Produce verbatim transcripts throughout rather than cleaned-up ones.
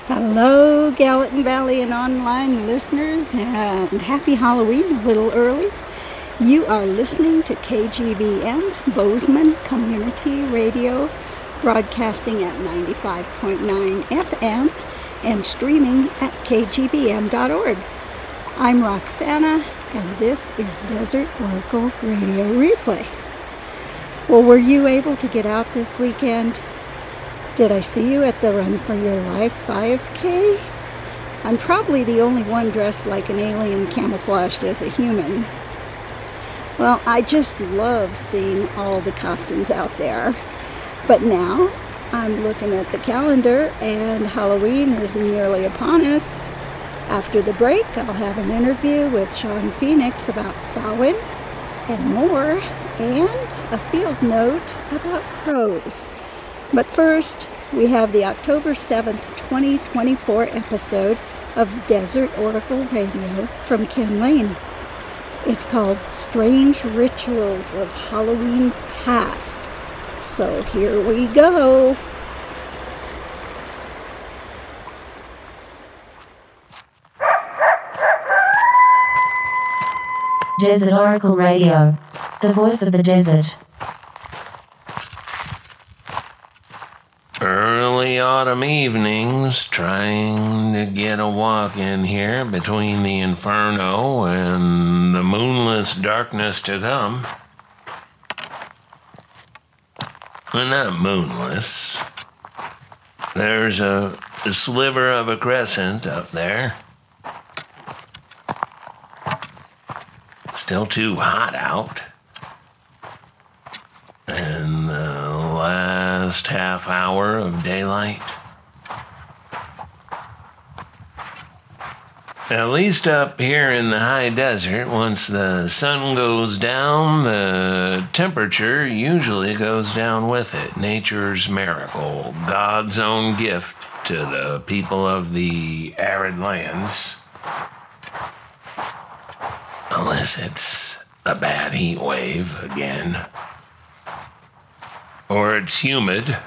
Hello, Gallatin Valley and online listeners, and happy Halloween a little early. You are listening to K G V M, Bozeman Community Radio, broadcasting at ninety-five point nine F M and streaming at k g v m dot org. I'm Roxana, and this is Desert Oracle Radio Replay. Well, were you able to get out this weekend? Did I see you at the Run for Your Life five K? I'm probably the only one dressed like an alien camouflaged as a human. Well, I just love seeing all the costumes out there. But now I'm looking at the calendar and Halloween is nearly upon us. After the break, I'll have an interview with Sean Phoenix about Samhain and more, and a field note about crows. But first, we have the October seventh, twenty twenty-four episode of Desert Oracle Radio from Ken Lane. It's called Strange Rituals of Halloween's Past. So here we go. Desert Oracle Radio, the voice of the desert. Early autumn evenings, trying to get a walk in here between the inferno and the moonless darkness to come. Well, not moonless. There's a, a sliver of a crescent up there. Still too hot out. And the last half hour of daylight. At least up here in the high desert, once the sun goes down, the temperature usually goes down with it. Nature's miracle, God's own gift to the people of the arid lands. Unless it's a bad heat wave again. Or it's humid.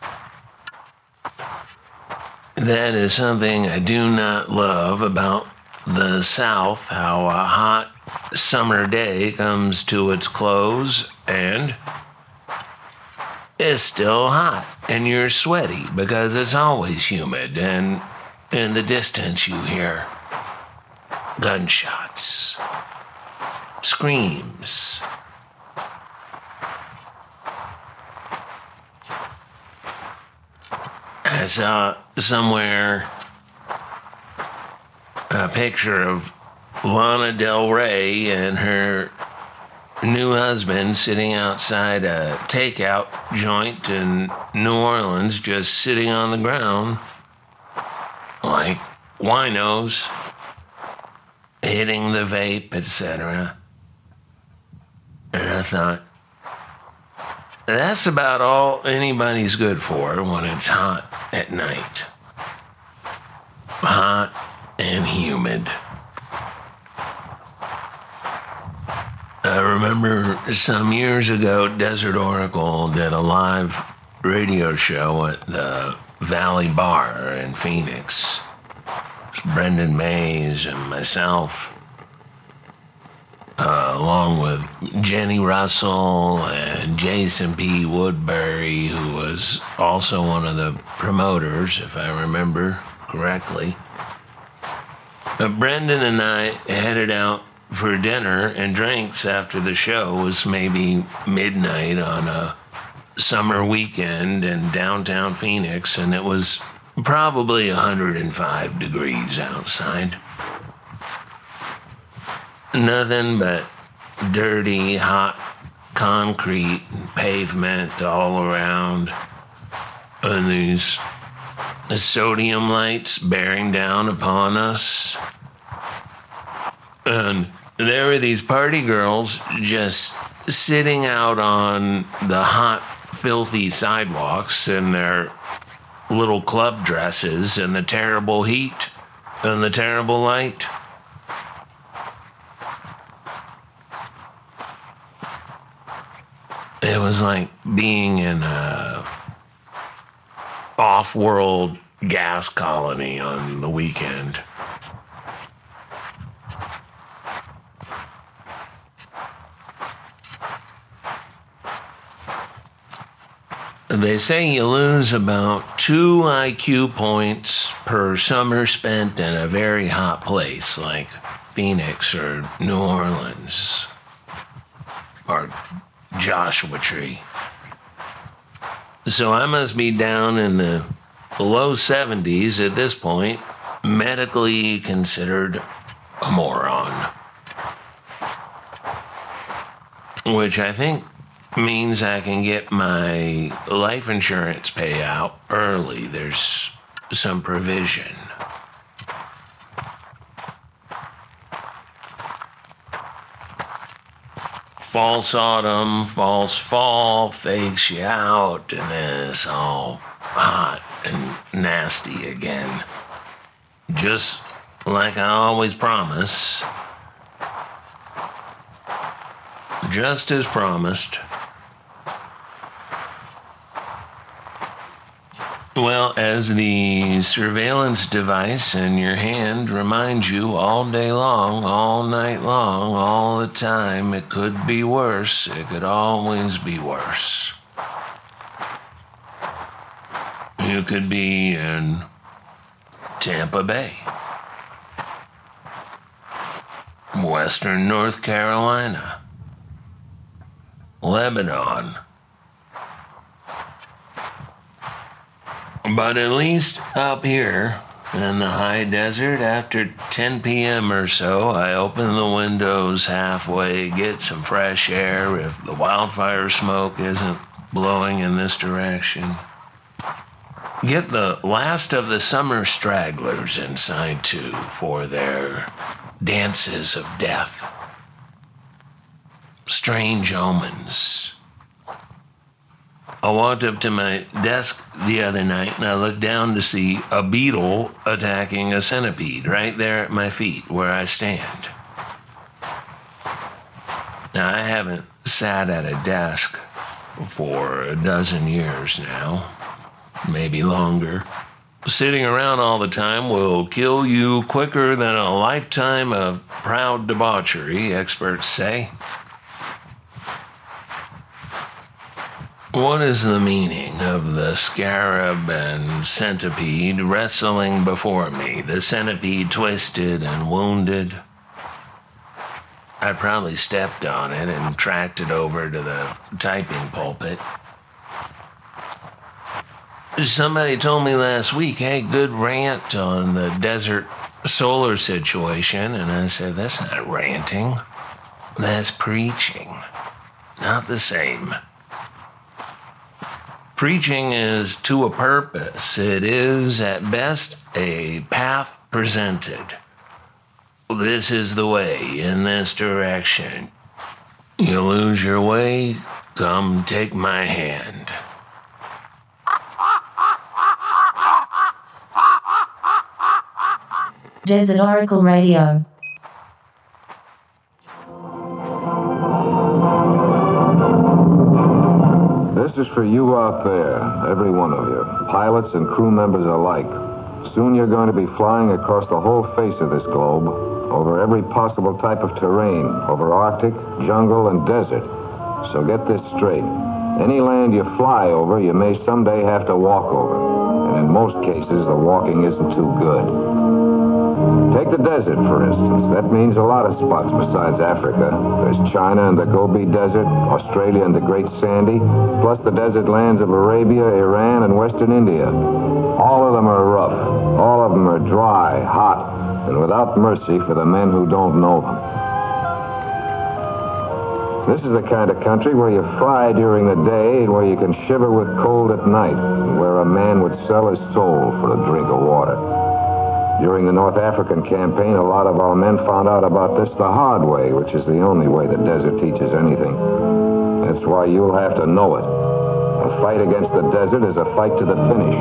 That is something I do not love about the South, how a hot summer day comes to its close and it's still hot and you're sweaty because it's always humid, and in the distance you hear gunshots, screams. I saw somewhere a picture of Lana Del Rey and her new husband sitting outside a takeout joint in New Orleans, just sitting on the ground like winos, hitting the vape, et cetera. And I thought, that's about all anybody's good for when it's hot at night. Hot and humid. I remember some years ago, Desert Oracle did a live radio show at the Valley Bar in Phoenix. It was Brendan Mays and myself. Uh, along with Jenny Russell and Jason P. Woodbury, who was also one of the promoters, if I remember correctly. But Brendan and I headed out for dinner and drinks after the show. It was maybe midnight on a summer weekend in downtown Phoenix, and it was probably one hundred five degrees outside. Nothing but dirty, hot concrete and pavement all around. And these sodium lights bearing down upon us. And there were these party girls just sitting out on the hot, filthy sidewalks in their little club dresses in the terrible heat and the terrible light. It was like being in a off-world gas colony on the weekend. They say you lose about two I Q points per summer spent in a very hot place like Phoenix or New Orleans or Joshua Tree. So I must be down in the low seventies at this point, medically considered a moron. Which I think means I can get my life insurance payout early. There's some provision. False autumn, false fall fakes you out, and then it's all hot and nasty again. Just like I always promise. Just as promised. Well, as the surveillance device in your hand reminds you all day long, all night long, all the time, it could be worse. It could always be worse. You could be in Tampa Bay, Western North Carolina, Lebanon. But at least up here in the high desert, after ten p.m. or so, I open the windows halfway, get some fresh air if the wildfire smoke isn't blowing in this direction. Get the last of the summer stragglers inside, too, for their dances of death. Strange omens. I walked up to my desk the other night and I looked down to see a beetle attacking a centipede right there at my feet where I stand. Now, I haven't sat at a desk for a dozen years now, maybe longer. Sitting around all the time will kill you quicker than a lifetime of proud debauchery, experts say. What is the meaning of the scarab and centipede wrestling before me, the centipede twisted and wounded? I probably stepped on it and tracked it over to the typing pulpit. Somebody told me last week, hey, good rant on the desert solar situation, and I said, that's not ranting, that's preaching. Not the same. Preaching is to a purpose. It is, at best, a path presented. This is the way, in this direction. You lose your way, come take my hand. Desert Oracle Radio. This is for you out there, every one of you, pilots and crew members alike. Soon you're going to be flying across the whole face of this globe, over every possible type of terrain, over Arctic, jungle, and desert. So get this straight. Any land you fly over, you may someday have to walk over. And in most cases, the walking isn't too good. Take the desert, for instance. That means a lot of spots besides Africa. There's China and the Gobi Desert, Australia and the Great Sandy, plus the desert lands of Arabia, Iran, and Western India. All of them are rough. All of them are dry, hot, and without mercy for the men who don't know them. This is the kind of country where you fry during the day and where you can shiver with cold at night, and where a man would sell his soul for a drink of water. During the North African campaign, a lot of our men found out about this the hard way, which is the only way the desert teaches anything. That's why you'll have to know it. A fight against the desert is a fight to the finish.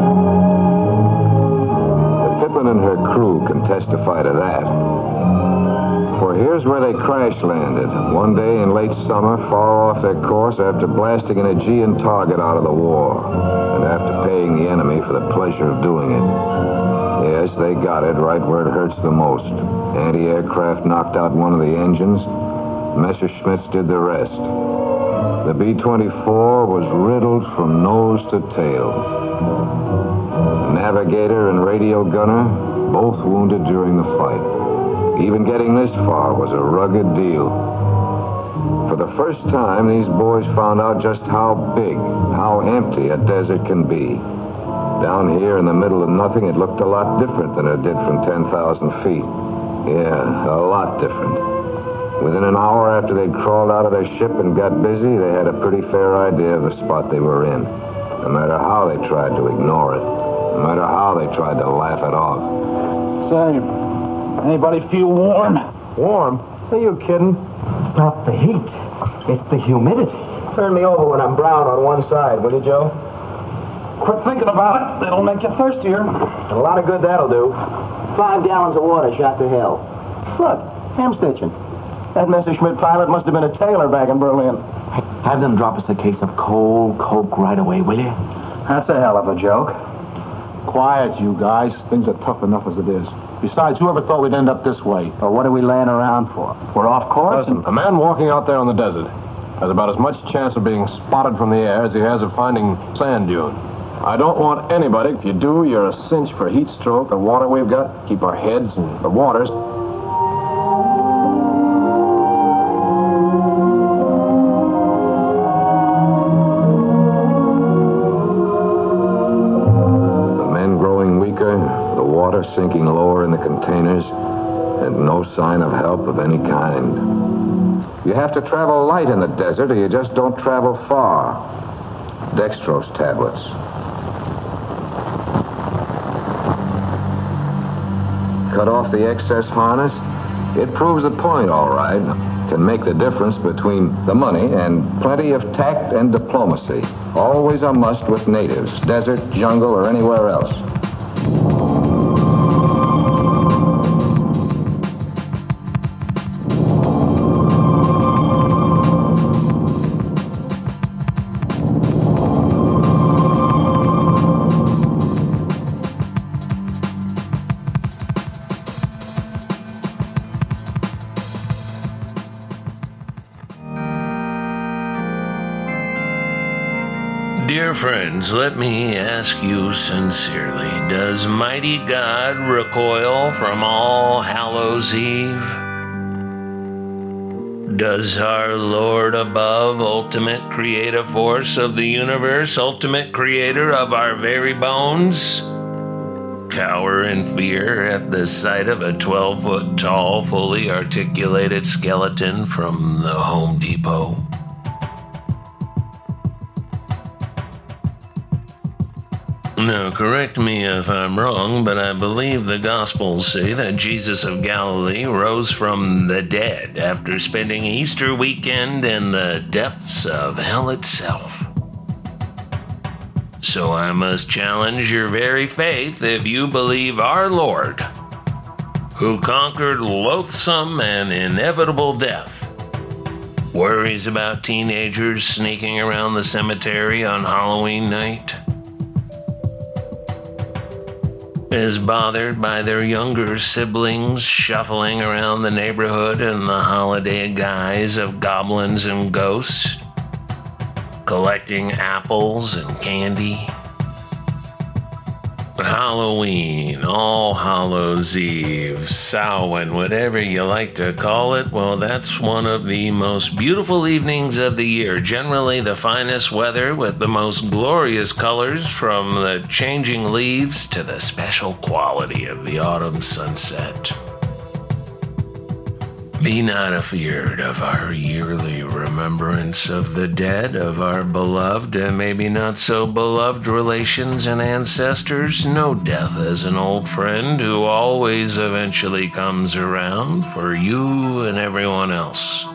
The Pippin and her crew can testify to that. For here's where they crash landed, one day in late summer, far off their course after blasting an Aegean target out of the war, and after paying striking the enemy for the pleasure of doing it. Yes, they got it right where it hurts the most. Anti-aircraft knocked out one of the engines. Messerschmitts did the rest. The B twenty-four was riddled from nose to tail. The navigator and radio gunner, both wounded during the fight. Even getting this far was a rugged deal. For the first time, these boys found out just how big, how empty a desert can be. Down here in the middle of nothing, it looked a lot different than it did from ten thousand feet. Yeah, a lot different. Within an hour after they'd crawled out of their ship and got busy, they had a pretty fair idea of the spot they were in. No matter how they tried to ignore it, no matter how they tried to laugh it off. Say, anybody feel warm? Warm? Are you kidding? It's not the heat. It's the humidity. Turn me over when I'm brown on one side, will you, Joe? Quit thinking about it. It'll make you thirstier. And a lot of good that'll do. Five gallons of water shot to hell. Look, ham stitching. That Messerschmitt pilot must have been a tailor back in Berlin. Have them drop us a case of cold Coke right away, will you? That's a hell of a joke. Quiet, you guys. Things are tough enough as it is. Besides, whoever thought we'd end up this way? Well, what are we laying around for? We're off course? Listen, a man walking out there on the desert has about as much chance of being spotted from the air as he has of finding sand dune. I don't want anybody, if you do, you're a cinch for heat stroke, the water we've got, keep our heads and the waters. Sinking lower in the containers, and no sign of help of any kind. You have to travel light in the desert, or you just don't travel far. Dextrose tablets. Cut off the excess harness. It proves the point, all right. Can make the difference between the money and plenty of tact and diplomacy. Always a must with natives, desert, jungle, or anywhere else. Dear friends, let me ask you sincerely, does mighty God recoil from All Hallows Eve? Does our Lord above, ultimate creative force of the universe, ultimate creator of our very bones, cower in fear at the sight of a twelve-foot tall, fully articulated skeleton from the Home Depot? Now, correct me if I'm wrong, but I believe the Gospels say that Jesus of Galilee rose from the dead after spending Easter weekend in the depths of hell itself. So I must challenge your very faith if you believe our Lord, who conquered loathsome and inevitable death, worries about teenagers sneaking around the cemetery on Halloween night, is bothered by their younger siblings shuffling around the neighborhood in the holiday guise of goblins and ghosts, collecting apples and candy. Halloween, All Hallows Eve, Samhain, whatever you like to call it, well, that's one of the most beautiful evenings of the year. Generally the finest weather with the most glorious colors, from the changing leaves to the special quality of the autumn sunset. Be not afeard of our yearly remembrance of the dead, of our beloved and maybe not so beloved relations and ancestors. Know death as an old friend who always eventually comes around for you and everyone else.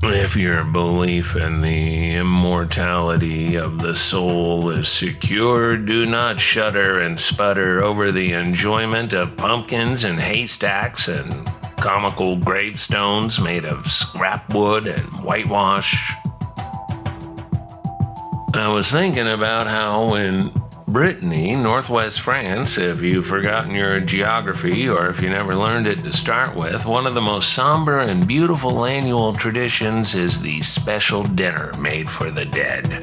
If your belief in the immortality of the soul is secure, do not shudder and sputter over the enjoyment of pumpkins and haystacks and comical gravestones made of scrap wood and whitewash. I was thinking about how in Brittany, northwest France, if you've forgotten your geography or if you never learned it to start with, one of the most somber and beautiful annual traditions is the special dinner made for the dead.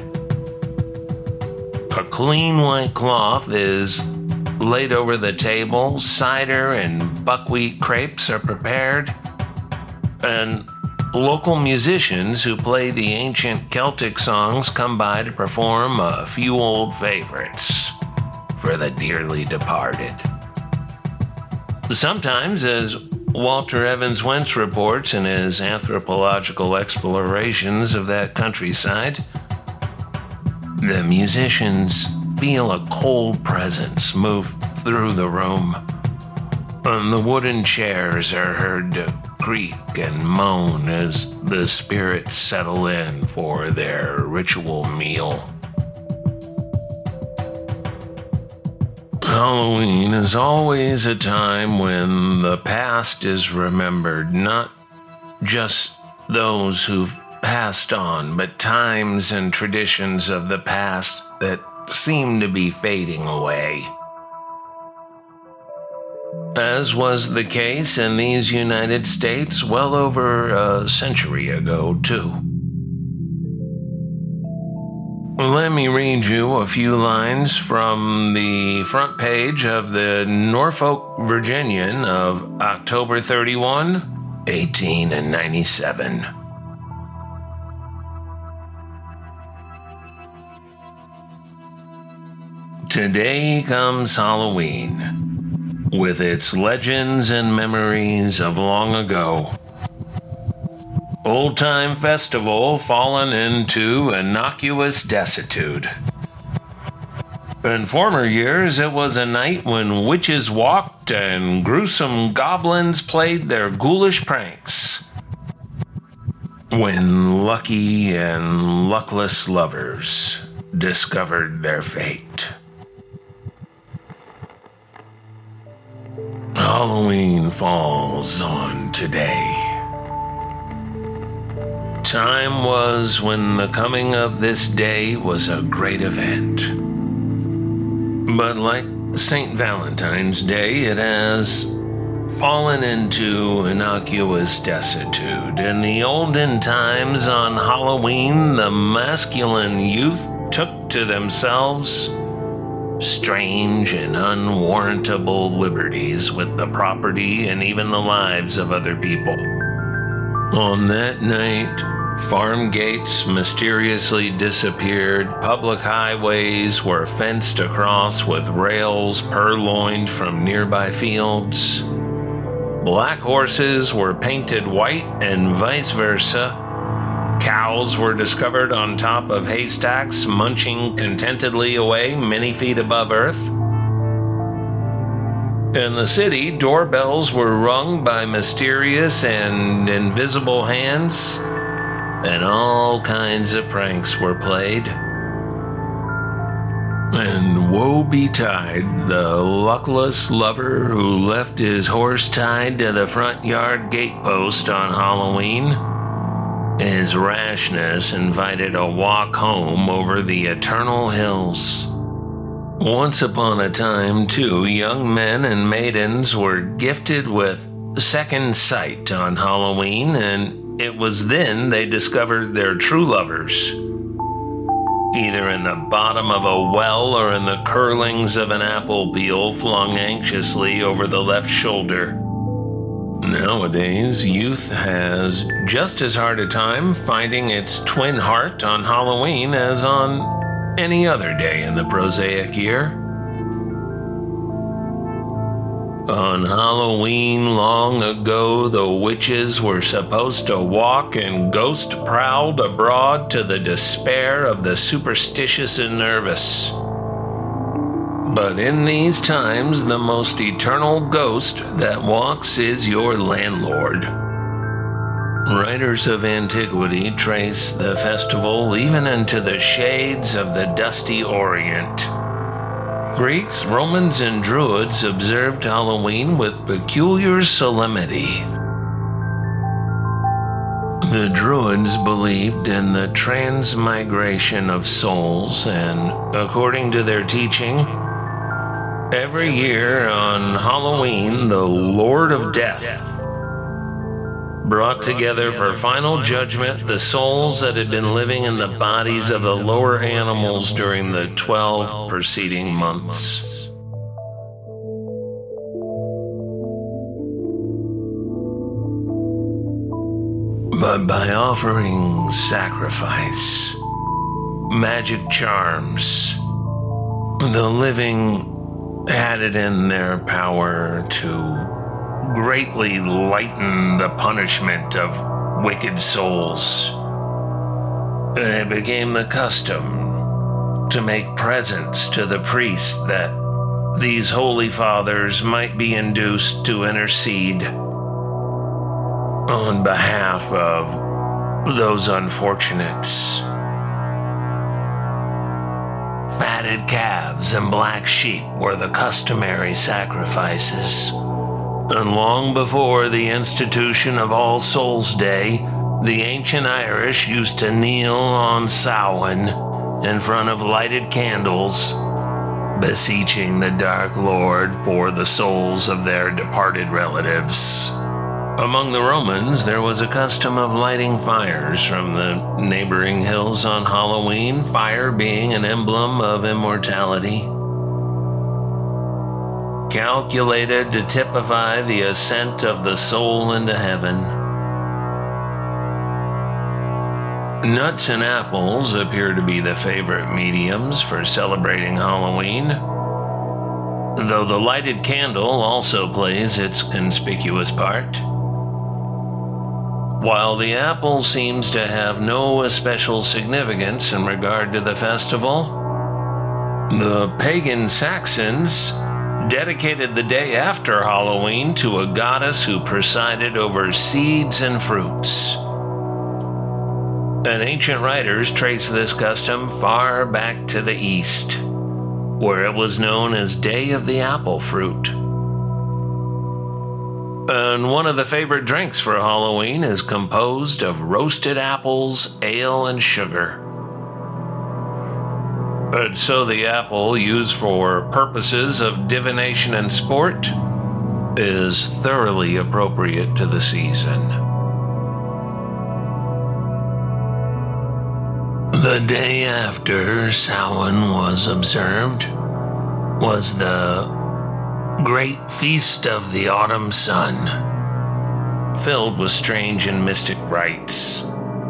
A clean white cloth is laid over the table, cider and buckwheat crepes are prepared, and local musicians who play the ancient Celtic songs come by to perform a few old favorites for the dearly departed. Sometimes, as Walter Evans Wentz reports in his anthropological explorations of that countryside, the musicians feel a cold presence move through the room, and the wooden chairs are heard to creak and moan as the spirits settle in for their ritual meal. Halloween is always a time when the past is remembered, not just those who've passed on, but times and traditions of the past that seem to be fading away. As was the case in these United States well over a century ago, too. Let me read you a few lines from the front page of the Norfolk Virginian of October thirty-first, eighteen ninety-seven. Today comes Halloween, with its legends and memories of long ago. Old-time festival fallen into innocuous desuetude. In former years, it was a night when witches walked and gruesome goblins played their ghoulish pranks. When lucky and luckless lovers discovered their fate. Halloween falls on today. Time was when the coming of this day was a great event. But like Saint Valentine's Day, it has fallen into innocuous desuetude. In the olden times on Halloween, the masculine youth took to themselves strange and unwarrantable liberties with the property and even the lives of other people. On that night, farm gates mysteriously disappeared, public highways were fenced across with rails purloined from nearby fields. Black horses were painted white and vice versa. Cows were discovered on top of haystacks, munching contentedly away many feet above earth. In the city, doorbells were rung by mysterious and invisible hands, and all kinds of pranks were played. And woe betide the luckless lover who left his horse tied to the front yard gatepost on Halloween. His rashness invited a walk home over the eternal hills. Once upon a time, too, young men and maidens were gifted with second sight on Halloween, and it was then they discovered their true lovers, either in the bottom of a well or in the curlings of an apple peel flung anxiously over the left shoulder. Nowadays, youth has just as hard a time finding its twin heart on Halloween as on any other day in the prosaic year. On Halloween long ago, the witches were supposed to walk and ghost prowled abroad to the despair of the superstitious and nervous. But in these times, the most eternal ghost that walks is your landlord. Writers of antiquity trace the festival even into the shades of the dusty Orient. Greeks, Romans, and Druids observed Halloween with peculiar solemnity. The Druids believed in the transmigration of souls, and according to their teaching, every year on Halloween, the Lord of Death brought together for final judgment the souls that had been living in the bodies of the lower animals during the twelve preceding months. But by offering sacrifice, magic charms, the living had it in their power to greatly lighten the punishment of wicked souls. It became the custom to make presents to the priests that these holy fathers might be induced to intercede on behalf of those unfortunates. Fatted calves and black sheep were the customary sacrifices. And long before the institution of All Souls' Day, the ancient Irish used to kneel on Samhain in front of lighted candles, beseeching the Dark Lord for the souls of their departed relatives. Among the Romans, there was a custom of lighting fires from the neighboring hills on Halloween, fire being an emblem of immortality, calculated to typify the ascent of the soul into heaven. Nuts and apples appear to be the favorite mediums for celebrating Halloween, though the lighted candle also plays its conspicuous part. While the apple seems to have no especial significance in regard to the festival, the pagan Saxons dedicated the day after Halloween to a goddess who presided over seeds and fruits. And ancient writers trace this custom far back to the East, where it was known as Day of the Apple Fruit. And one of the favorite drinks for Halloween is composed of roasted apples, ale, and sugar. And so the apple, used for purposes of divination and sport, is thoroughly appropriate to the season. The day after Samhain was observed was the Great Feast of the Autumn Sun, filled with strange and mystic rites.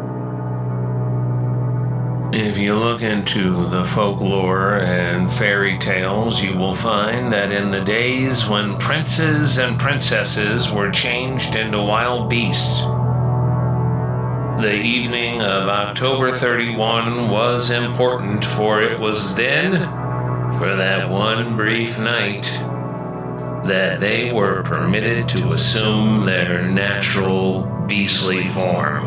If you look into the folklore and fairy tales, you will find that in the days when princes and princesses were changed into wild beasts, the evening of October thirty-first was important, for it was then, for that one brief night, that they were permitted to assume their natural beastly form.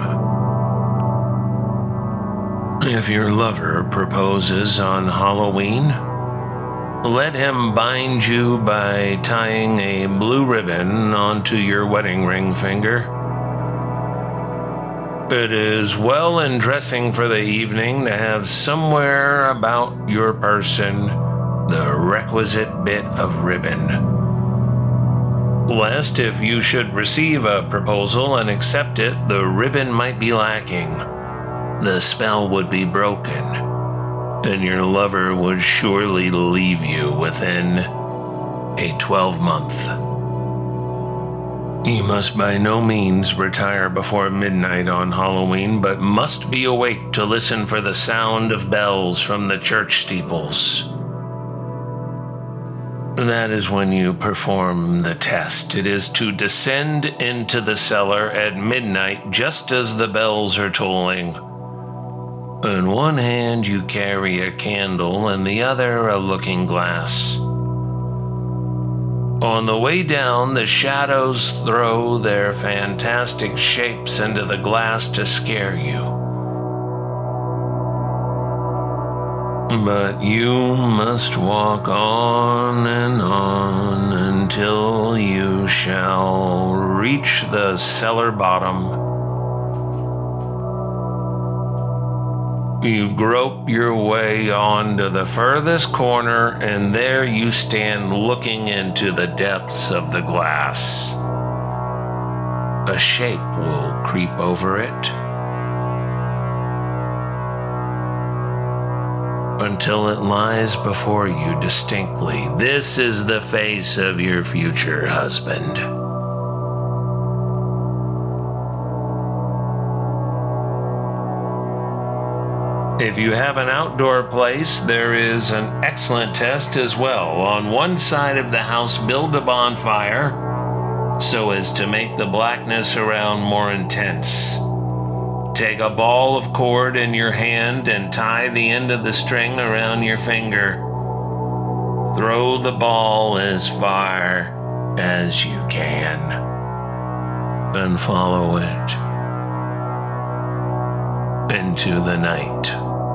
If your lover proposes on Halloween, let him bind you by tying a blue ribbon onto your wedding ring finger. It is well in dressing for the evening to have somewhere about your person the requisite bit of ribbon, lest if you should receive a proposal and accept it, the ribbon might be lacking, the spell would be broken, and your lover would surely leave you within a twelve-month. You must by no means retire before midnight on Halloween, but must be awake to listen for the sound of bells from the church steeples. That is when you perform the test. It is to descend into the cellar at midnight just as the bells are tolling. In one hand you carry a candle, and the other a looking glass. On the way down, the shadows throw their fantastic shapes into the glass to scare you. But you must walk on and on until you shall reach the cellar bottom. You grope your way on to the furthest corner, and there you stand looking into the depths of the glass. A shape will creep over it until it lies before you distinctly. This is the face of your future husband. If you have an outdoor place, there is an excellent test as well. On one side of the house, build a bonfire so as to make the blackness around more intense. Take a ball of cord in your hand and tie the end of the string around your finger. Throw the ball as far as you can and follow it into the night.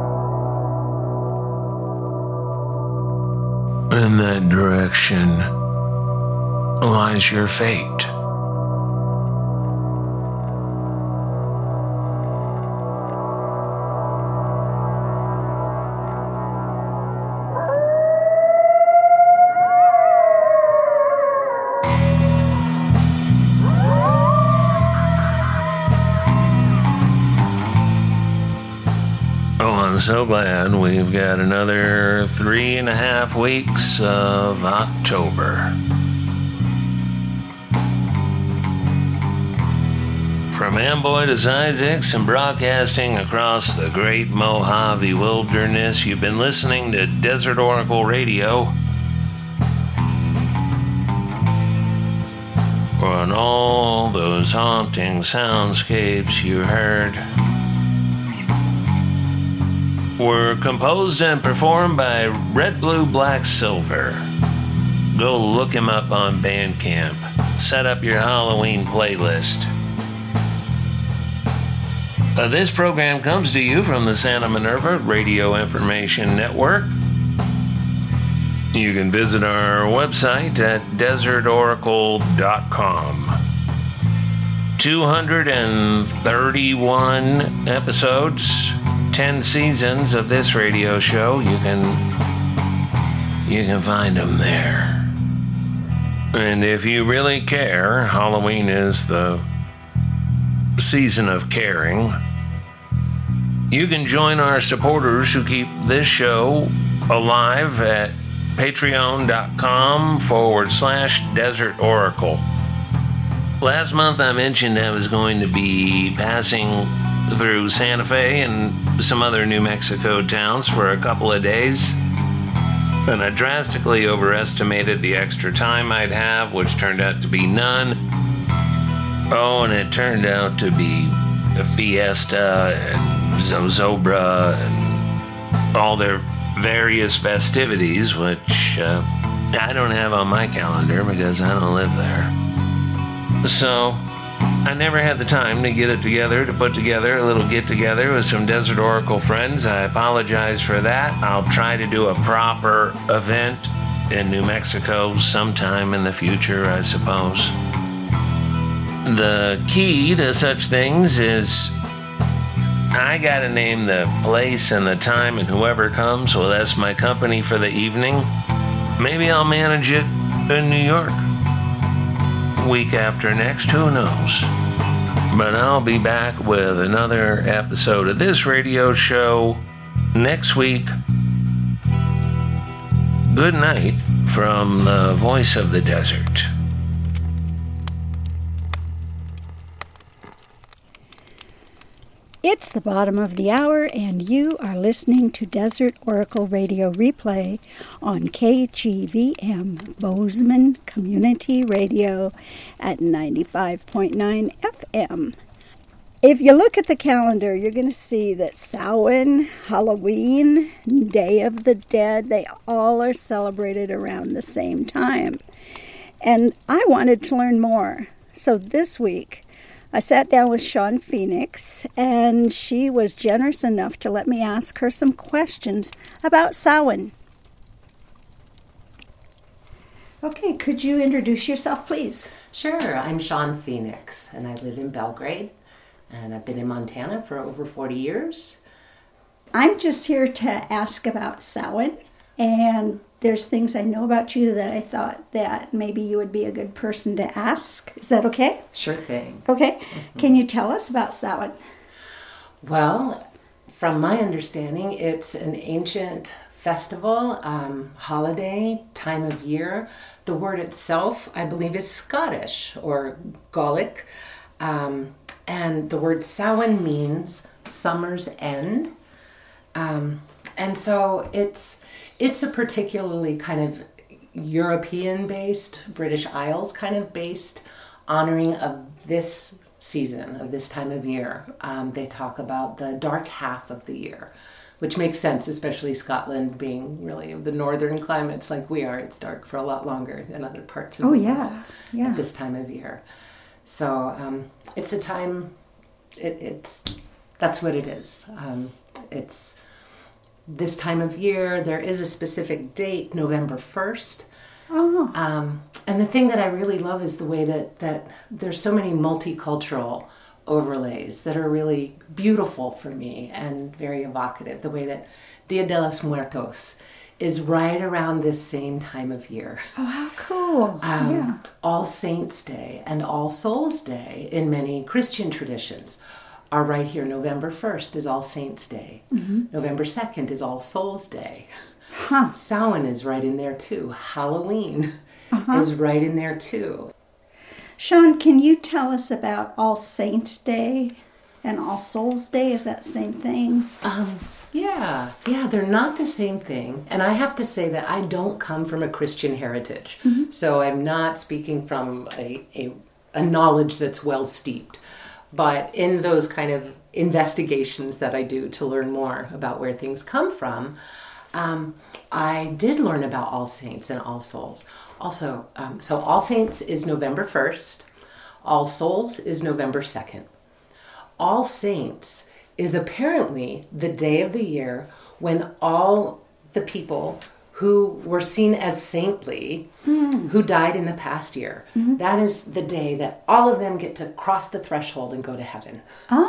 In that direction lies your fate. I'm so glad we've got another three and a half weeks of October. From Amboy to Isaacs and broadcasting across the great Mojave Wilderness, you've been listening to Desert Oracle Radio. On all those haunting soundscapes you heard were composed and performed by Red Blue Black Silver. Go look him up on Bandcamp. Set up your Halloween playlist. Uh, this program comes to you from the Santa Minerva Radio Information Network. You can visit our website at desert oracle dot com. two hundred thirty-one episodes, ten seasons of this radio show. You can you can find them there. And if you really care, Halloween is the season of caring. You can join our supporters who keep this show alive at patreon.com forward slash Desert Oracle. Last month I mentioned I was going to be passing through Santa Fe and some other New Mexico towns for a couple of days, and I drastically overestimated the extra time I'd have, which turned out to be none. Oh, and it turned out to be a Fiesta and Zozobra and all their various festivities, which uh, I don't have on my calendar because I don't live there. So I never had the time to get it together, to put together a little get-together with some Desert Oracle friends. I apologize for that. I'll try to do a proper event in New Mexico sometime in the future, I suppose. The key to such things is I gotta name the place and the time, and whoever comes, well, that's my company for the evening. Maybe I'll manage it in New York. Week after next, who knows? But I'll be back with another episode of this radio show next week. Good night from the voice of the desert. It's the bottom of the hour, and you are listening to Desert Oracle Radio Replay on K G V M, Bozeman Community Radio at ninety-five point nine F M. If you look at the calendar, you're going to see that Samhain, Halloween, Day of the Dead, they all are celebrated around the same time. And I wanted to learn more. So this week, I sat down with Shawn Phoenix, and she was generous enough to let me ask her some questions about Samhain. Okay, could you introduce yourself, please? Sure, I'm Shawn Phoenix, and I live in Belgrade, and I've been in Montana for over forty years. I'm just here to ask about Samhain, and there's things I know about you that I thought that maybe you would be a good person to ask. Is that okay? Sure thing. Okay. Mm-hmm. Can you tell us about Samhain? Well, from my understanding, it's an ancient festival, um, holiday, time of year. The word itself, I believe, is Scottish or Gaelic. Um, and the word Samhain means summer's end. Um, and so it's it's a particularly kind of European-based, British Isles kind of based honoring of this season, of this time of year. Um, they talk about the dark half of the year, which makes sense, especially Scotland being really of the northern climates like we are. It's dark for a lot longer than other parts of oh, the yeah. world yeah. at this time of year. So um, it's a time, it, it's, that's what it is. Um, it's this time of year. There is a specific date, November first. Oh. Um, and the thing that I really love is the way that, that there's so many multicultural overlays that are really beautiful for me and very evocative. The way that Dia de los Muertos is right around this same time of year. Oh, how cool. Um, yeah. All Saints' Day and All Souls' Day in many Christian traditions are right here. November first is All Saints' Day. Mm-hmm. November second is All Souls' Day. Huh. Samhain is right in there too. Halloween uh-huh. is right in there too. Shawn, can you tell us about All Saints' Day and All Souls' Day? Is that the same thing? Um, yeah, yeah, they're not the same thing. And I have to say that I don't come from a Christian heritage. Mm-hmm. So I'm not speaking from a, a, a knowledge that's well steeped. But in those kind of investigations that I do to learn more about where things come from, um, I did learn about All Saints and All Souls. Also, um, so All Saints is November first. All Souls is November second. All Saints is apparently the day of the year when all the people who were seen as saintly, mm. who died in the past year, mm-hmm. that is the day that all of them get to cross the threshold and go to heaven.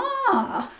Ah.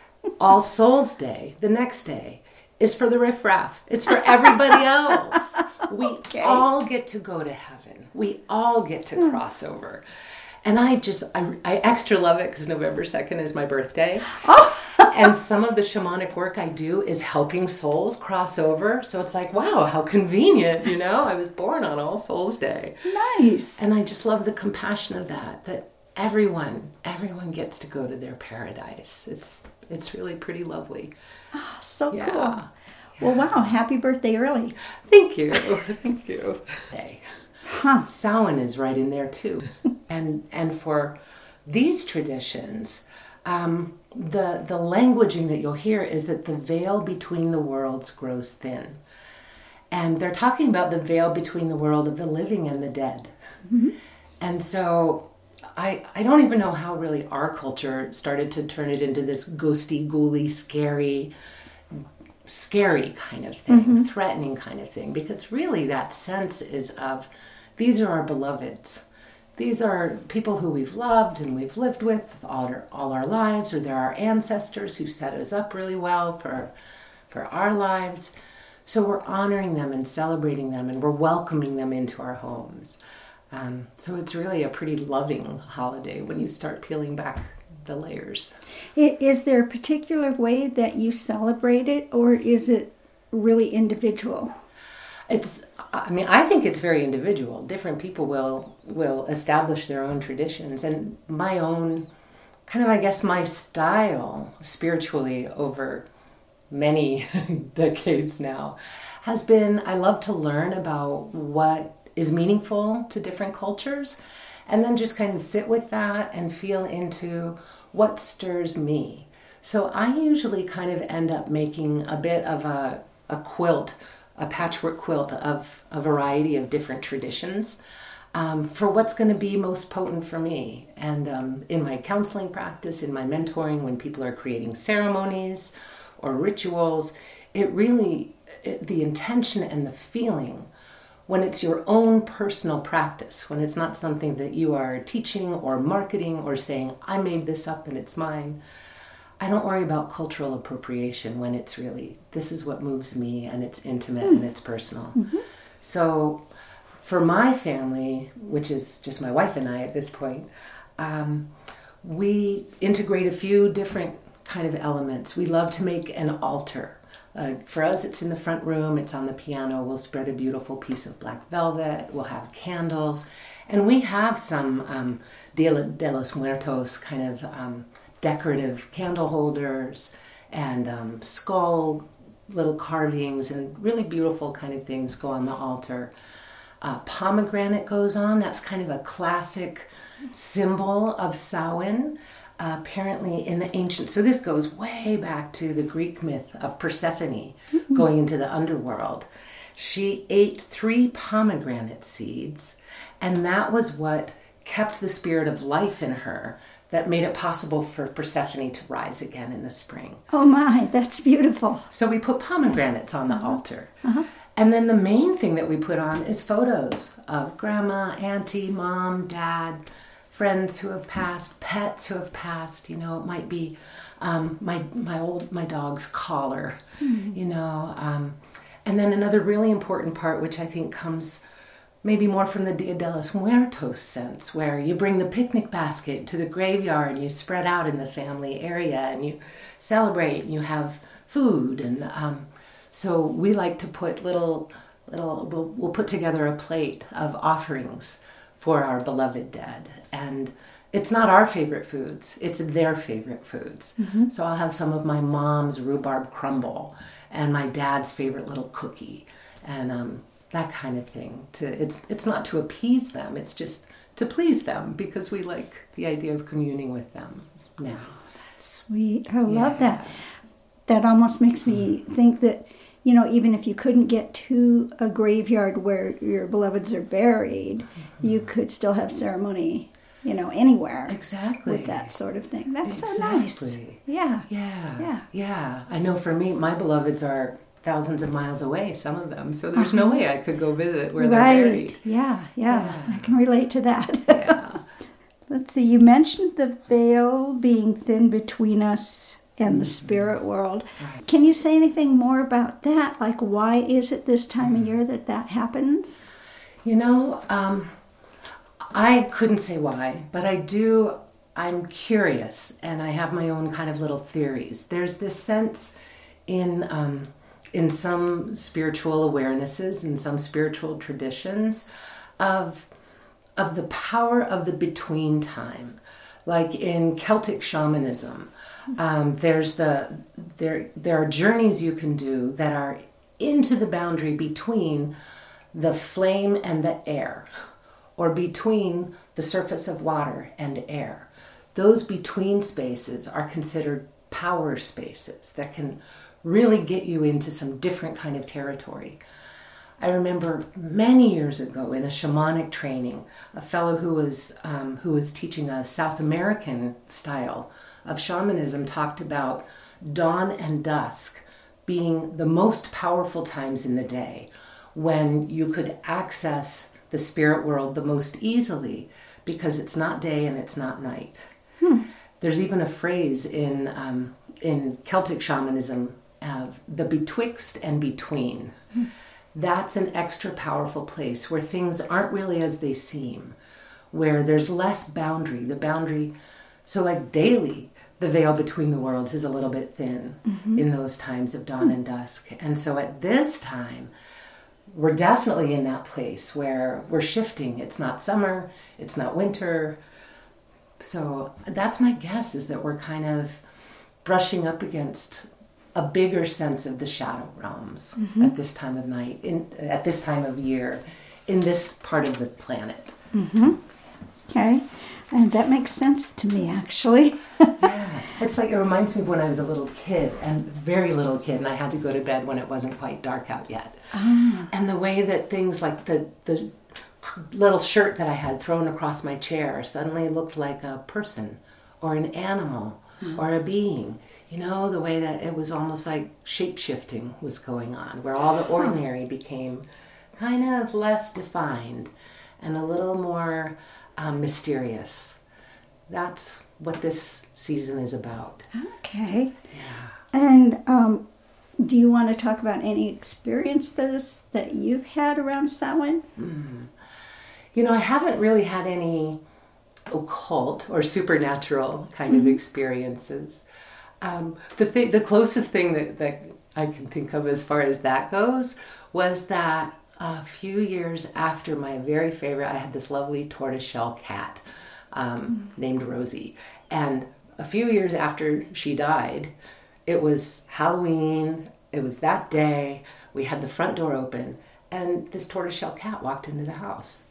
All Souls Day, the next day, is for the riffraff. It's for everybody else. We okay. all get to go to heaven. We all get to mm. cross over. And I just, I, I extra love it because November second is my birthday. Oh. And some of the shamanic work I do is helping souls cross over. So it's like, wow, how convenient, you know? I was born on All Souls Day. Nice. And I just love the compassion of that, that everyone, everyone gets to go to their paradise. It's it's really pretty lovely. Oh, so yeah. cool. Yeah. Well, wow, happy birthday early. Thank you. Thank you. Hey. Huh. Samhain is right in there too. and and for these traditions, um, the the languaging that you'll hear is that the veil between the worlds grows thin. And they're talking about the veil between the world of the living and the dead. Mm-hmm. And so I I don't even know how really our culture started to turn it into this ghosty, ghouly, scary, scary kind of thing, mm-hmm. threatening kind of thing. Because really that sense is of, these are our beloveds. These are people who we've loved and we've lived with all our, all our lives, or they're our ancestors who set us up really well for, for our lives. So we're honoring them and celebrating them, and we're welcoming them into our homes. Um, so it's really a pretty loving holiday when you start peeling back the layers. Is there a particular way that you celebrate it, or is it really individual? It's, I mean, I think it's very individual. Different people will will establish their own traditions, and my own, kind of, I guess, my style spiritually over many decades now has been, I love to learn about what is meaningful to different cultures, and then just kind of sit with that and feel into what stirs me. So I usually kind of end up making a bit of a, a quilt, a patchwork quilt of a variety of different traditions. um, for what's going to be most potent for me. And um, in my counseling practice, in my mentoring, when people are creating ceremonies or rituals, it really, it, the intention and the feeling, when it's your own personal practice, when it's not something that you are teaching or marketing or saying, I made this up and it's mine, I don't worry about cultural appropriation when it's really, this is what moves me and it's intimate mm. and it's personal. Mm-hmm. So for my family, which is just my wife and I at this point, um, we integrate a few different kind of elements. We love to make an altar. Uh, for us, it's in the front room, it's on the piano, we'll spread a beautiful piece of black velvet, we'll have candles, and we have some um, Dia de los Muertos kind of um, decorative candle holders and um, skull little carvings and really beautiful kind of things go on the altar. Uh, pomegranate goes on, that's kind of a classic symbol of Samhain. Uh, apparently in the ancient, so this goes way back to the Greek myth of Persephone mm-hmm. going into the underworld. She ate three pomegranate seeds, and that was what kept the spirit of life in her that made it possible for Persephone to rise again in the spring. Oh my, that's beautiful. So we put pomegranates on the uh-huh. altar. Uh-huh. And then the main thing that we put on is photos of grandma, auntie, mom, dad, friends who have passed, pets who have passed. You know, it might be um, my my old my dog's collar. Mm-hmm. You know, um, and then another really important part, which I think comes maybe more from the Dia de los Muertos sense, where you bring the picnic basket to the graveyard and you spread out in the family area and you celebrate and you have food. And um, so we like to put little little. We'll, we'll put together a plate of offerings for our beloved dead. And it's not our favorite foods, it's their favorite foods. Mm-hmm. So I'll have some of my mom's rhubarb crumble and my dad's favorite little cookie and um, that kind of thing. To it's it's not to appease them, it's just to please them because we like the idea of communing with them now. Sweet. I love yeah. that. That almost makes me think that, you know, even if you couldn't get to a graveyard where your beloveds are buried, mm-hmm. you could still have ceremony, you know, anywhere. Exactly. With that sort of thing. That's exactly. so nice. Yeah. Yeah. Yeah. Yeah. I know for me, my beloveds are thousands of miles away, some of them, so there's uh-huh. no way I could go visit where right. they're buried. Yeah, yeah. Yeah. I can relate to that. Yeah. Let's see, you mentioned the veil being thin between us and the spirit world. Right. Can you say anything more about that? Like, why is it this time of year that that happens? You know, um, I couldn't say why, but I do, I'm curious, and I have my own kind of little theories. There's this sense in um, in some spiritual awarenesses, in some spiritual traditions, of of the power of the between time. Like in Celtic shamanism, Um, there's the there there are journeys you can do that are into the boundary between the flame and the air, or between the surface of water and air. Those between spaces are considered power spaces that can really get you into some different kind of territory. I remember many years ago in a shamanic training, a fellow who was um, who was teaching a South American style of shamanism talked about dawn and dusk being the most powerful times in the day when you could access the spirit world the most easily because it's not day and it's not night. Hmm. There's even a phrase in um, in Celtic shamanism of the betwixt and between. Hmm. That's an extra powerful place where things aren't really as they seem, where there's less boundary. The boundary, so like daily, the veil between the worlds is a little bit thin mm-hmm. in those times of dawn and dusk. And so at this time, we're definitely in that place where we're shifting. It's not summer, it's not winter. So that's my guess, is that we're kind of brushing up against a bigger sense of the shadow realms mm-hmm. at this time of night, in at this time of year, in this part of the planet. Mm-hmm. Okay. And that makes sense to me, actually. Yeah. It's like, it reminds me of when I was a little kid, and very little kid, and I had to go to bed when it wasn't quite dark out yet. Ah. And the way that things like the, the little shirt that I had thrown across my chair suddenly looked like a person or an animal mm. or a being. You know, the way that it was almost like shape-shifting was going on, where all the ordinary became kind of less defined and a little more um, mysterious. That's what this season is about. Okay. Yeah. And um, do you want to talk about any experiences that you've had around Samhain? Mm. You know, I haven't really had any occult or supernatural kind mm-hmm. of experiences. Um, the th- the closest thing that, that I can think of as far as that goes was that a few years after my very favorite, I had this lovely tortoiseshell cat um, mm. named Rosie. And a few years after she died, it was Halloween, it was that day, we had the front door open, and this tortoiseshell cat walked into the house.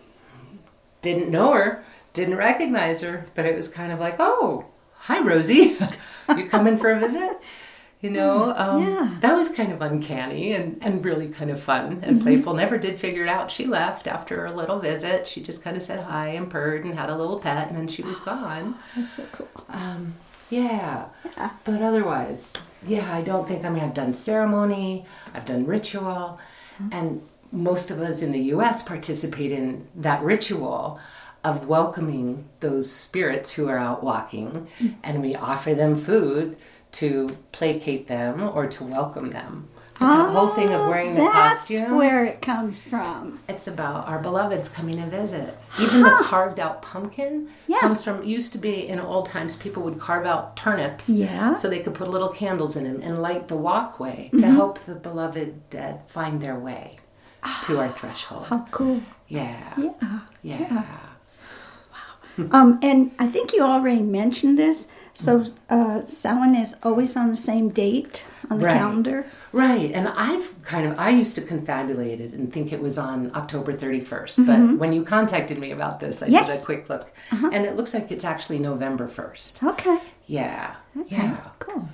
Didn't know her, didn't recognize her, but it was kind of like, oh, hi, Rosie. You coming for a visit? You know, um, yeah. that was kind of uncanny and, and really kind of fun and mm-hmm. playful. Never did figure it out. She left after a little visit. She just kind of said hi and purred and had a little pet, and then she was gone. That's so cool. Um, yeah. yeah. But otherwise, yeah, I don't think, I mean, I've done ceremony, I've done ritual, mm-hmm. and most of us in the U S participate in that ritual of welcoming those spirits who are out walking, mm-hmm. and we offer them food to placate them or to welcome them. But oh, the whole thing of wearing the that's costumes. That's where it comes from. It's about our beloveds coming to visit. Even huh. the carved out pumpkin yeah. comes from, used to be in old times, people would carve out turnips yeah. so they could put little candles in them and light the walkway mm-hmm. to help the beloved dead find their way to our threshold. How cool. Yeah. Yeah. Yeah. yeah. Wow. um, and I think you already mentioned this. So uh, Samhain is always on the same date on the right. calendar? Right. And I've kind of, I used to confabulate it and think it was on October thirty-first. Mm-hmm. But when you contacted me about this, I yes. did a quick look. Uh-huh. And it looks like it's actually November first. Okay. Yeah. Okay. Yeah. Cool.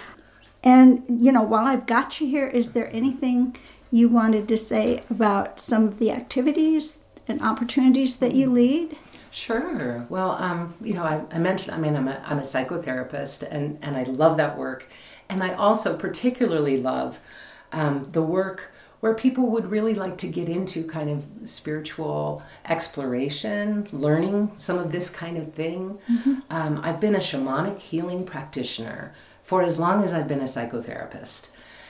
And, you know, while I've got you here, is there anything you wanted to say about some of the activities and opportunities that you lead? Sure. Well, um, you know, I, I mentioned, I mean, I'm a, I'm a psychotherapist, and, and I love that work. And I also particularly love um, the work where people would really like to get into kind of spiritual exploration, learning some of this kind of thing. Mm-hmm. Um, I've been a shamanic healing practitioner for as long as I've been a psychotherapist.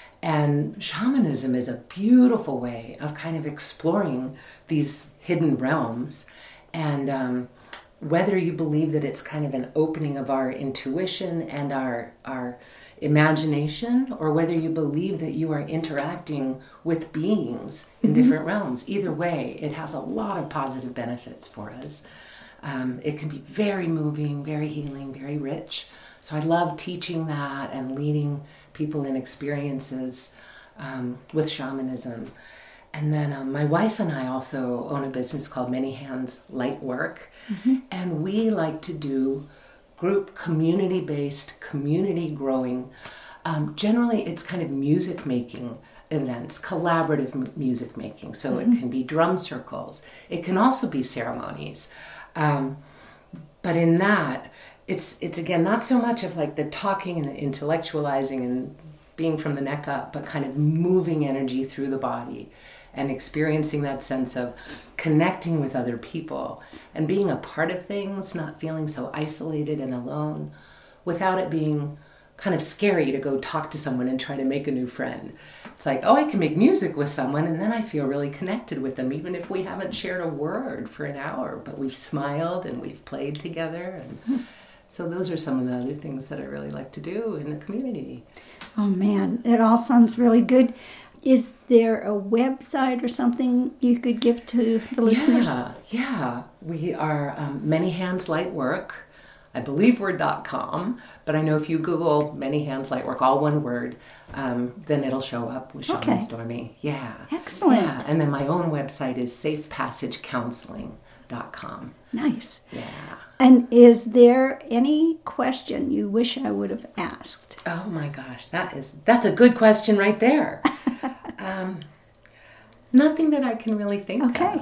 And shamanism is a beautiful way of kind of exploring these hidden realms. And um, whether you believe that it's kind of an opening of our intuition and our our imagination, or whether you believe that you are interacting with beings in mm-hmm. different realms, either way, it has a lot of positive benefits for us. Um, it can be very moving, very healing, very rich. So I love teaching that and leading people in experiences um, with shamanism. And then um, my wife and I also own a business called Many Hands Light Work. Mm-hmm. And we like to do group community-based, community-growing. Um, generally, it's kind of music-making events, collaborative m- music-making. So mm-hmm. it can be drum circles. It can also be ceremonies. Um, but in that, it's, it's again, not so much of like the talking and the intellectualizing and being from the neck up, but kind of moving energy through the body and experiencing that sense of connecting with other people and being a part of things, not feeling so isolated and alone, without it being kind of scary to go talk to someone and try to make a new friend. It's like, oh, I can make music with someone, and then I feel really connected with them, even if we haven't shared a word for an hour, but we've smiled and we've played together. And so those are some of the other things that I really like to do in the community. Oh, man, it all sounds really good. Is there a website or something you could give to the listeners? Yeah, yeah. We are um, Many Hands Light Work. I believe we're .com, but I know if you Google Many Hands Light Work, all one word, um, then it'll show up with Shaman okay. Stormy. Yeah. Excellent. Yeah. And then my own website is safe passage counseling dot com. Nice. Yeah. And is there any question you wish I would have asked? Oh my gosh, that is that's a good question right there. um, nothing that I can really think okay. of.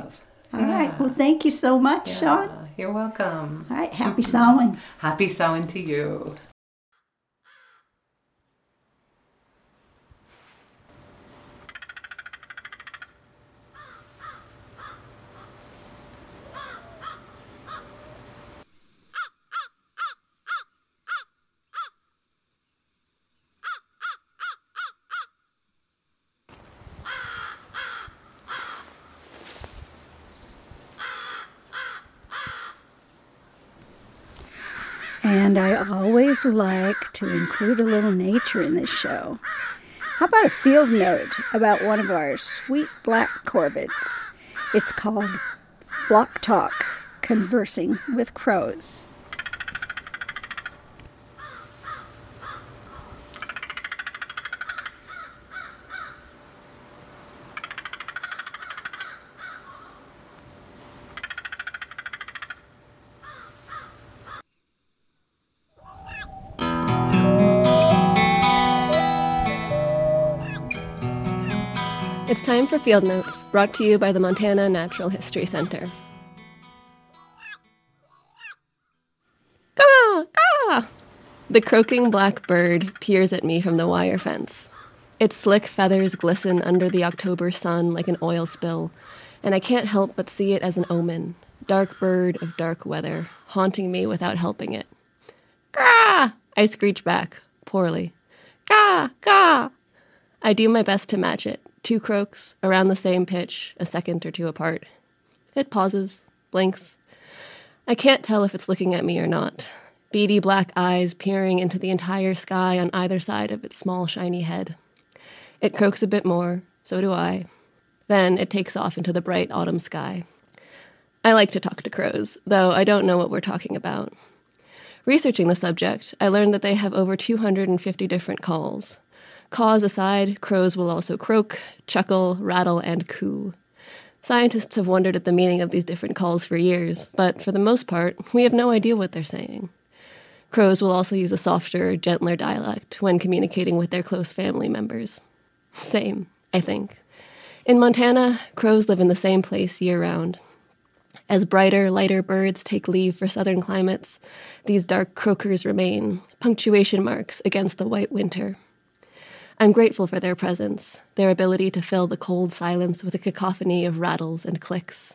All right. Well, thank you so much, Yeah, Sean. You're welcome. All right. Happy Samhain. Happy Samhain to you. And I always like to include a little nature in this show. How about a field note about one of our sweet black corvids? It's called Flock Talk, Conversing with Crows. It's time for Field Notes, brought to you by the Montana Natural History Center. Caw! Caw! The croaking black bird peers at me from the wire fence. Its slick feathers glisten under the October sun like an oil spill, and I can't help but see it as an omen. Dark bird of dark weather, haunting me without helping it. Caw! I screech back, poorly. Caw! Caw! I do my best to match it. Two croaks, around the same pitch, a second or two apart. It pauses, blinks. I can't tell if it's looking at me or not. Beady black eyes peering into the entire sky on either side of its small, shiny head. It croaks a bit more, so do I. Then it takes off into the bright autumn sky. I like to talk to crows, though I don't know what we're talking about. Researching the subject, I learned that they have over two hundred fifty different calls. Caws aside, crows will also croak, chuckle, rattle, and coo. Scientists have wondered at the meaning of these different calls for years, but for the most part, we have no idea what they're saying. Crows will also use a softer, gentler dialect when communicating with their close family members. Same, I think. In Montana, crows live in the same place year-round. As brighter, lighter birds take leave for southern climates, these dark croakers remain, punctuation marks against the white winter. I'm grateful for their presence, their ability to fill the cold silence with a cacophony of rattles and clicks.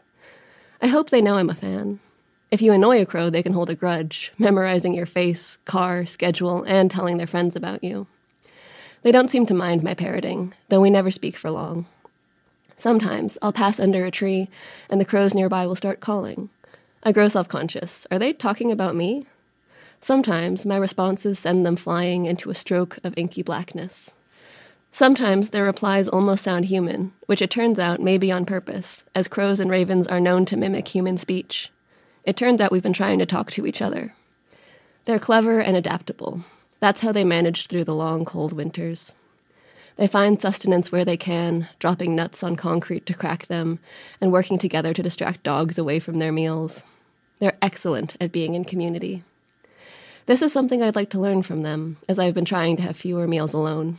I hope they know I'm a fan. If you annoy a crow, they can hold a grudge, memorizing your face, car, schedule, and telling their friends about you. They don't seem to mind my parroting, though we never speak for long. Sometimes I'll pass under a tree, and the crows nearby will start calling. I grow self-conscious. Are they talking about me? Sometimes my responses send them flying into a stroke of inky blackness. Sometimes their replies almost sound human, which it turns out may be on purpose, as crows and ravens are known to mimic human speech. It turns out we've been trying to talk to each other. They're clever and adaptable. That's how they managed through the long, cold winters. They find sustenance where they can, dropping nuts on concrete to crack them, and working together to distract dogs away from their meals. They're excellent at being in community. This is something I'd like to learn from them, as I've been trying to have fewer meals alone.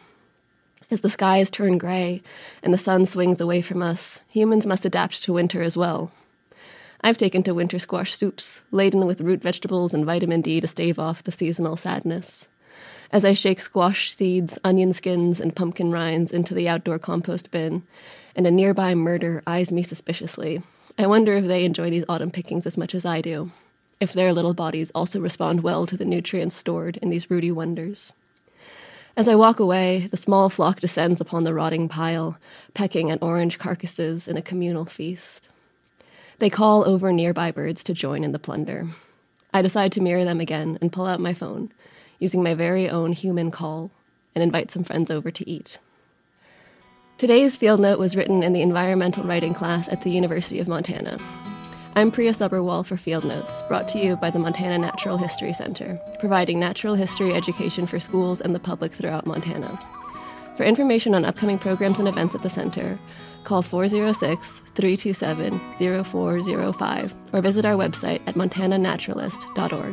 As the skies turn gray and the sun swings away from us, humans must adapt to winter as well. I've taken to winter squash soups, laden with root vegetables and vitamin D to stave off the seasonal sadness. As I shake squash seeds, onion skins, and pumpkin rinds into the outdoor compost bin, and a nearby murder eyes me suspiciously, I wonder if they enjoy these autumn pickings as much as I do, if their little bodies also respond well to the nutrients stored in these rooty wonders. As I walk away, the small flock descends upon the rotting pile, pecking at orange carcasses in a communal feast. They call over nearby birds to join in the plunder. I decide to mirror them again and pull out my phone, using my very own human call, and invite some friends over to eat. Today's field note was written in the environmental writing class at the University of Montana. I'm Priya Subberwal for Field Notes, brought to you by the Montana Natural History Center, providing natural history education for schools and the public throughout Montana. For information on upcoming programs and events at the center, call four oh six, three two seven, oh four oh five or visit our website at montana naturalist dot org.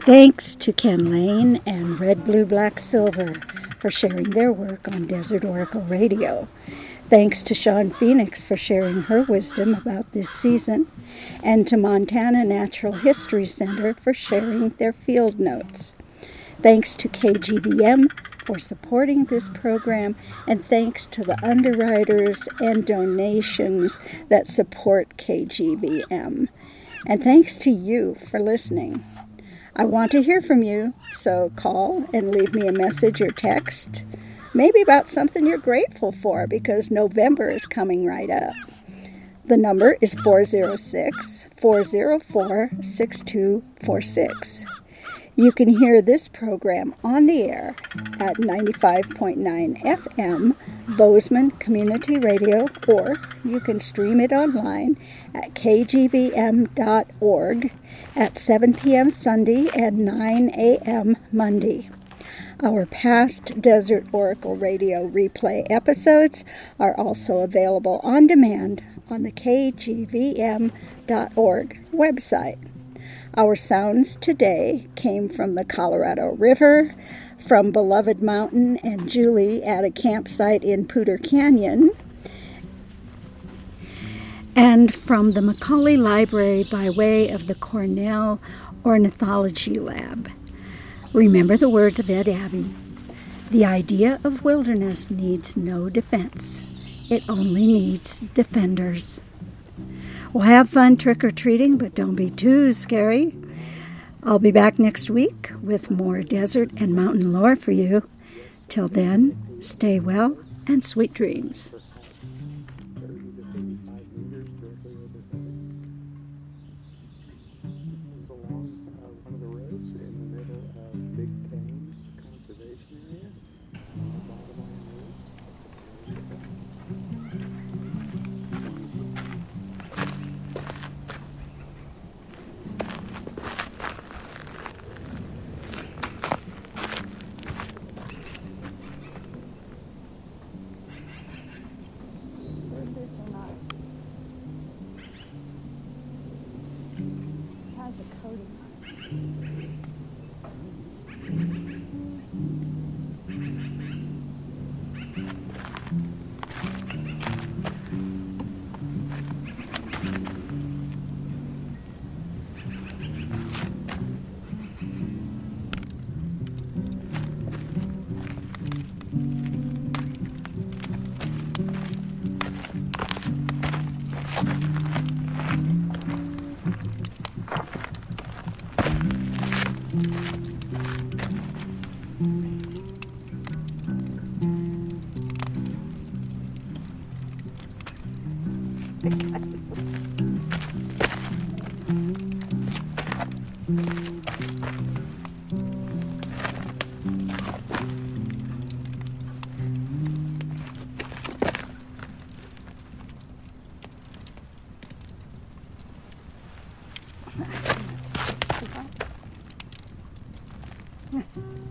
Thanks to Ken Lane and Red, Blue, Black, Silver for sharing their work on Desert Oracle Radio. Thanks to Sean Phoenix for sharing her wisdom about this season, and to Montana Natural History Center for sharing their field notes. Thanks to K G B M for supporting this program, and thanks to the underwriters and donations that support K G B M. And thanks to you for listening. I want to hear from you, so call and leave me a message or text, maybe about something you're grateful for, because November is coming right up. The number is four oh six, four oh four, six two four six. You can hear this program on the air at ninety-five point nine F M, Bozeman Community Radio, or you can stream it online at k g v m dot org at seven p.m. Sunday and nine a.m. Monday. Our past Desert Oracle Radio replay episodes are also available on demand on the k g v m dot org website. Our sounds today came from the Colorado River, from Beloved Mountain and Julie at a campsite in Pooter Canyon, and from the Macaulay Library by way of the Cornell Ornithology Lab. Remember the words of Ed Abbey. The idea of wilderness needs no defense. It only needs defenders. Well, have fun trick-or-treating, but don't be too scary. I'll be back next week with more desert and mountain lore for you. Till then, stay well and sweet dreams. Ha ha ha.